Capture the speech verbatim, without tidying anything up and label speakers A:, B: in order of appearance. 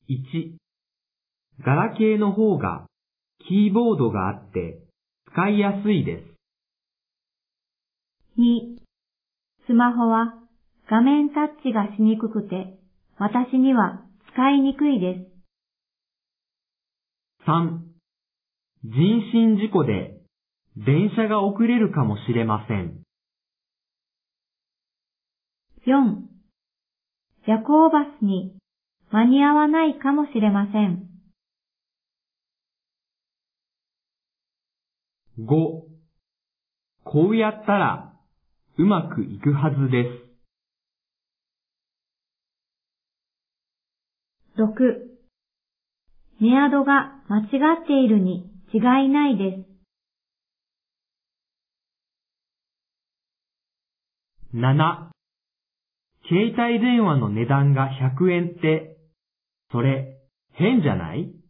A: いち、ガラケーの方がキーボードがあって使いやすいです。
B: に、スマホは画面タッチがしにくくて私には使いにくいです。
A: さん、人身事故で電車が遅れるかもしれません。
B: よん、夜行バスに間に合わないかもしれません。
A: ご、こうやったらうまくいくはずです。
B: ろく、メアドが間違っているに違いないです。
A: なな、携帯電話の値段がひゃくえんって、それ変じゃない？